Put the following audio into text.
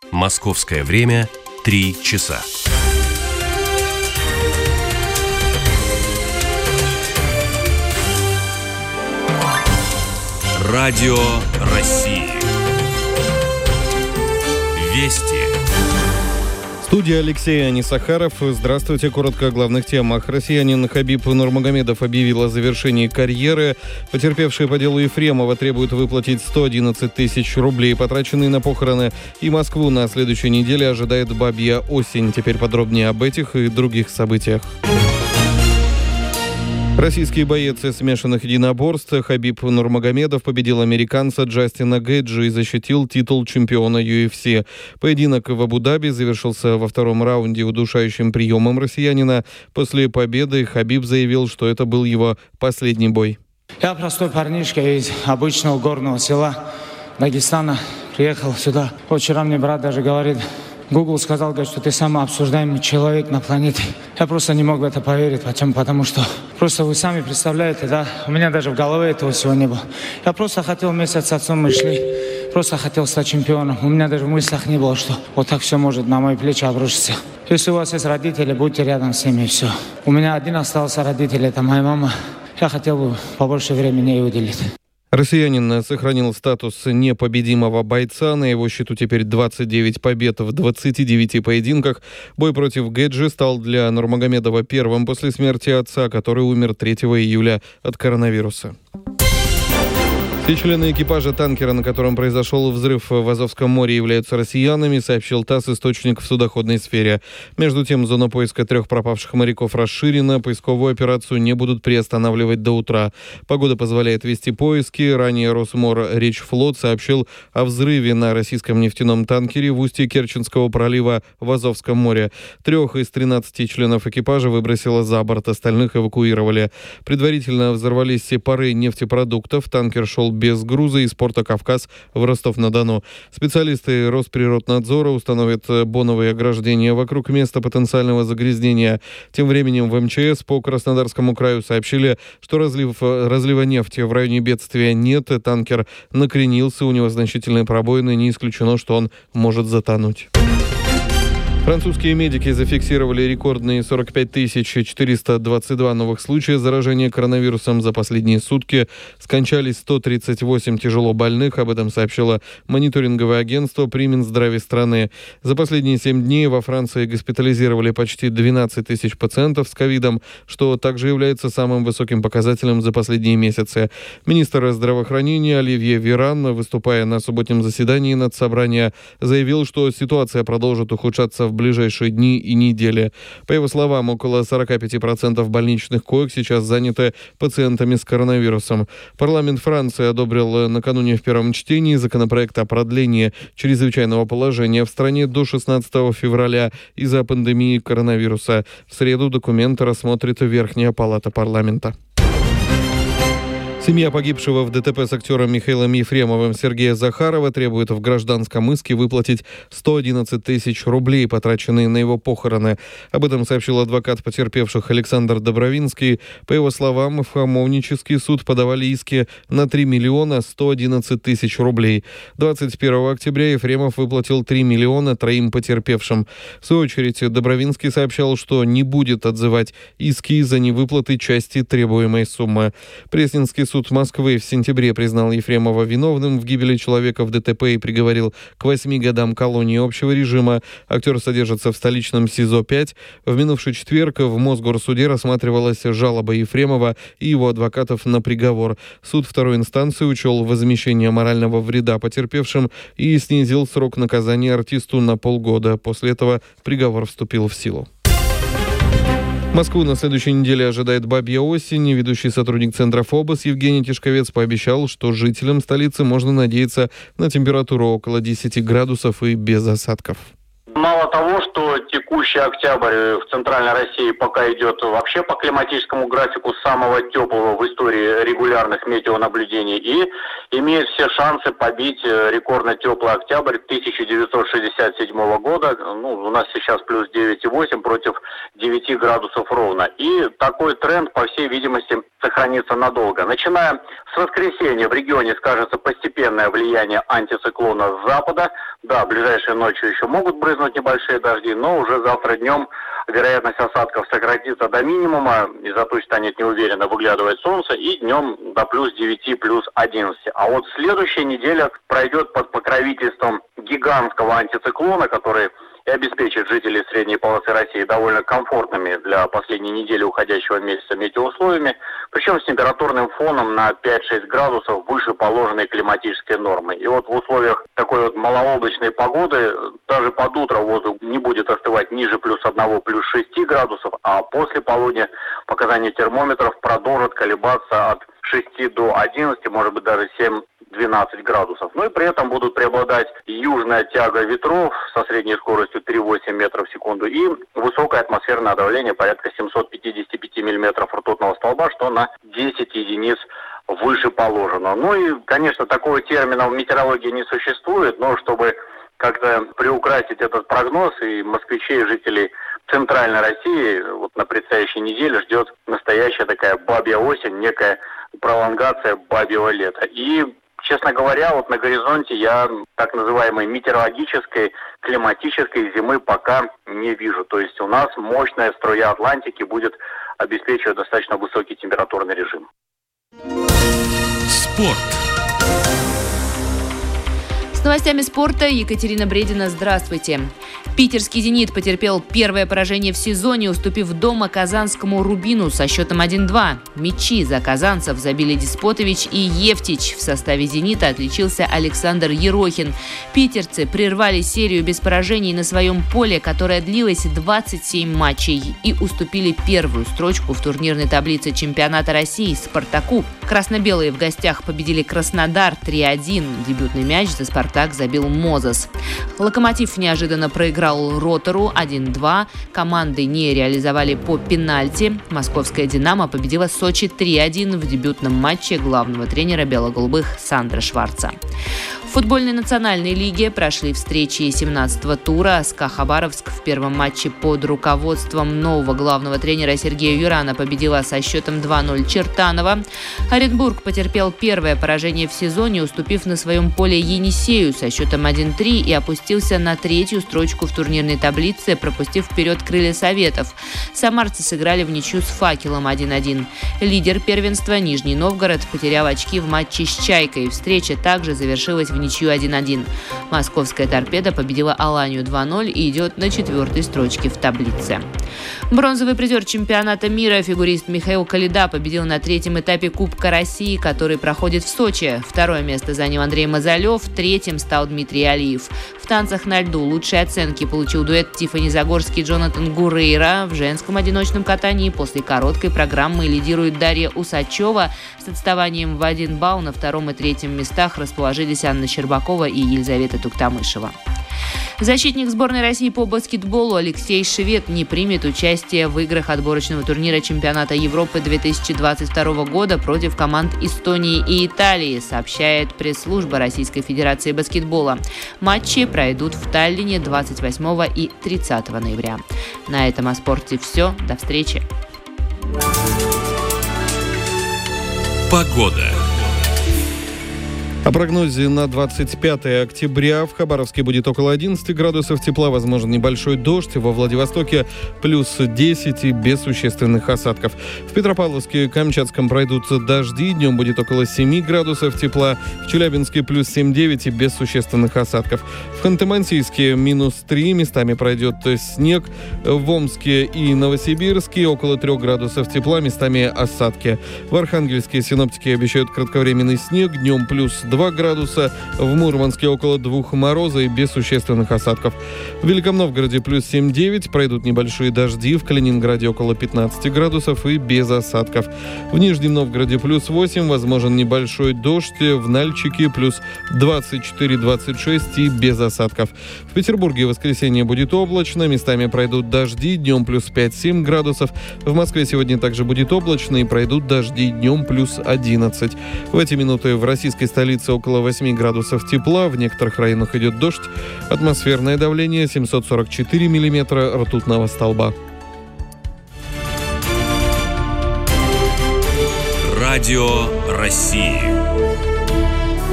Московское время 3 часа. Радио России. Вести. Студия Алексей Анисахаров. Здравствуйте. Коротко о главных темах. Россиянин Хабиб Нурмагомедов объявил о завершении карьеры. Потерпевшие по делу Ефремова требуют выплатить 111 тысяч рублей, потраченные на похороны. И Москву на следующей неделе ожидает бабья осень. Теперь подробнее об этих и других событиях. Российский боец смешанных единоборств Хабиб Нурмагомедов победил американца Джастина Гейджа и защитил титул чемпиона UFC. Поединок в Абу-Даби завершился во втором раунде удушающим приемом россиянина. После победы Хабиб заявил, что это был его последний бой. Я простой парнишка из обычного горного села Дагестана. Приехал сюда. Вчера мне брат даже говорит... Google сказал, что ты самый обсуждаемый человек на планете. Я просто не мог в это поверить, потому что просто вы сами представляете, да, у меня даже в голове этого всего не было. Я просто хотел вместе с отцом, мы шли, просто хотел стать чемпионом. У меня даже в мыслях не было, что вот так все может на мои плечи обрушиться. Если у вас есть родители, будьте рядом с ними, и все. У меня один остался родитель, это моя мама. Я хотел бы побольше времени ей уделить. Россиянин сохранил статус непобедимого бойца. На его счету теперь 29 побед в 29 поединках. Бой против Гейджа стал для Нурмагомедова первым после смерти отца, который умер 3 июля от коронавируса. Все члены экипажа танкера, на котором произошел взрыв в Азовском море, являются россиянами, сообщил ТАСС, источник в судоходной сфере. Между тем, зона поиска 3 пропавших моряков расширена. Поисковую операцию не будут приостанавливать до утра. Погода позволяет вести поиски. Ранее Росморречфлот сообщил о взрыве на российском нефтяном танкере в устье Керченского пролива в Азовском море. 3 из 13 членов экипажа выбросило за борт, остальных эвакуировали. Предварительно взорвались пары нефтепродуктов. Танкер шел без груза из порта Кавказ в Ростов-на-Дону. Специалисты Росприроднадзора установят боновые ограждения вокруг места потенциального загрязнения. Тем временем в МЧС по Краснодарскому краю сообщили, что разлива нефти в районе бедствия нет. Танкер накренился, у него значительные пробоины, не исключено, что он может затонуть. Французские медики зафиксировали рекордные 45 422 новых случая заражения коронавирусом за последние сутки. Скончались 138 тяжело больных. Об этом сообщило мониторинговое агентство при Минздраве страны. За последние 7 дней во Франции госпитализировали почти 12 тысяч пациентов с ковидом, что также является самым высоким показателем за последние месяцы. Министр здравоохранения Оливье Веран, выступая на субботнем заседании Надсобрания, заявил, что ситуация продолжит ухудшаться в ближайшие дни и недели. По его словам, около 45% больничных коек сейчас заняты пациентами с коронавирусом. Парламент Франции одобрил накануне в первом чтении законопроект о продлении чрезвычайного положения в стране до 16 февраля из-за пандемии коронавируса. В среду документ рассмотрит Верхняя палата парламента. Семья погибшего в ДТП с актером Михаилом Ефремовым Сергея Захарова требует в гражданском иске выплатить 111 тысяч рублей, потраченные на его похороны. Об этом сообщил адвокат потерпевших Александр Добровинский. По его словам, в Хамовнический суд подавали иски на 3 миллиона 111 тысяч рублей. 21 октября Ефремов выплатил 3 миллиона 3 потерпевшим. В свою очередь, Добровинский сообщал, что не будет отзывать иски из-за невыплаты части требуемой суммы. Пресненский суд Москвы в сентябре признал Ефремова виновным в гибели человека в ДТП и приговорил к 8 годам колонии общего режима. Актер содержится в столичном СИЗО-5. В минувший четверг в Мосгорсуде рассматривалась жалоба Ефремова и его адвокатов на приговор. Суд второй инстанции учел возмещение морального вреда потерпевшим и снизил срок наказания артисту на полгода. После этого приговор вступил в силу. Москву на следующей неделе ожидает бабья осень. Ведущий сотрудник Центра ФОБОС Евгений Тишковец пообещал, что жителям столицы можно надеяться на температуру около 10 градусов и без осадков. Мало того, что текущий октябрь в Центральной России пока идет вообще по климатическому графику самого теплого в истории регулярных метеонаблюдений, и имеет все шансы побить рекордно теплый октябрь 1967 года. У нас сейчас плюс 9,8 против 9 градусов ровно. И такой тренд, по всей видимости, сохранится надолго. Начиная с воскресенья в регионе скажется постепенное влияние антициклона с запада. Да, ближайшей ночью еще могут брызнуть небольшие дожди, но уже завтра днем вероятность осадков сократится до минимума, из-за тучи станет неуверенно выглядывать солнце, и днем до плюс 9, плюс 11. А вот следующая неделя пройдет под покровительством гигантского антициклона, который и обеспечит жителей средней полосы России довольно комфортными для последней недели уходящего месяца метеоусловиями, причем с температурным фоном на 5-6 градусов выше положенной климатической нормы. И вот в условиях такой вот малооблачной погоды даже под утро воздух не будет остывать ниже плюс 1, плюс 6 градусов, а после полудня показания термометров продолжат колебаться от 6 до 11, может быть даже 7-12 градусов. Ну и при этом будут преобладать южная тяга ветров со средней скоростью 3,8 метров в секунду и высокое атмосферное давление порядка 755 миллиметров ртутного столба, что на 10 единиц выше положенного. Ну и, конечно, такого термина в метеорологии не существует, но чтобы как-то приукрасить этот прогноз, и москвичей, и жителей Центральной России вот на предстоящей неделе ждет настоящая такая бабья осень, некая пролонгация бабьего лета. И, честно говоря, вот на горизонте я так называемой метеорологической, климатической зимы пока не вижу. То есть у нас мощная струя Атлантики будет обеспечивать достаточно высокий температурный режим. Спорт. С новостями спорта Екатерина Бредина. Здравствуйте. Питерский «Зенит» потерпел первое поражение в сезоне, уступив дома казанскому «Рубину» со счетом 1-2. Мячи за казанцев забили Деспотович и Евтич. В составе «Зенита» отличился Александр Ерохин. Питерцы прервали серию без поражений на своем поле, которая длилась 27 матчей, и уступили первую строчку в турнирной таблице чемпионата России «Спартаку». Красно-белые в гостях победили Краснодар 3-1. Дебютный мяч за «Спартак» забил Мозес. «Локомотив» неожиданно проиграл «Ротору» 1-2. Команды не реализовали по пенальти. Московская «Динамо» победила Сочи 3-1 в дебютном матче главного тренера бело-голубых Сандра Шварца. В футбольной национальной лиге прошли встречи 17-го тура. СКА Хабаровск в первом матче под руководством нового главного тренера Сергея Юрана победила со счетом 2-0 Чертанова. Оренбург потерпел первое поражение в сезоне, уступив на своем поле Енисею со счетом 1-3 и опустился на третью строчку в турнирной таблице, пропустив вперед крылья Советов. Самарцы сыграли в ничью с Факелом 1-1. Лидер первенства Нижний Новгород потерял очки в матче с Чайкой. Встреча также завершилась в ничью 1-1. Московская «Торпеда» победила Аланию 2-0 и идет на 4-й строчке в таблице. Бронзовый призер чемпионата мира, фигурист Михаил Калида, победил на третьем этапе Кубка России, который проходит в Сочи. Второе место занял Андрей Мазалев, третьим стал Дмитрий Алиев. В танцах на льду лучшие оценки получил дуэт Тиффани Загорский и Джонатан Гурейра. В женском одиночном катании после короткой программы лидирует Дарья Усачева. С отставанием в 1 балл на втором и третьем местах расположились Анна Щербакова и Елизавета Туктамышева. Защитник сборной России по баскетболу Алексей Швед не примет участие в играх отборочного турнира чемпионата Европы 2022 года против команд Эстонии и Италии, сообщает пресс-служба Российской Федерации баскетбола. Матчи пройдут в Таллине 28 и 30 ноября. На этом о спорте все. До встречи. Погода. О прогнозе на 25 октября. В Хабаровске будет около 11 градусов тепла, возможен небольшой дождь. Во Владивостоке плюс 10 и без существенных осадков. В Петропавловске и Камчатском пройдут дожди. Днем будет около 7 градусов тепла. В Челябинске плюс 7-9 и без существенных осадков. В Ханты-Мансийске минус 3. Местами пройдет снег. В Омске и Новосибирске около 3 градусов тепла. Местами осадки. В Архангельске синоптики обещают кратковременный снег. Днем плюс 2 градуса, в Мурманске около 2 мороза и без существенных осадков. В Великом Новгороде плюс 7-9, пройдут небольшие дожди, в Калининграде около 15 градусов и без осадков. В Нижнем Новгороде плюс 8, возможен небольшой дождь, в Нальчике плюс 24-26 и без осадков. В Петербурге в воскресенье будет облачно, местами пройдут дожди, днем плюс 5-7 градусов. В Москве сегодня также будет облачно и пройдут дожди, днем плюс 11. В эти минуты в российской столице столице около 8 градусов тепла, в некоторых районах идет дождь. Атмосферное давление 744 миллиметра ртутного столба. Радио России.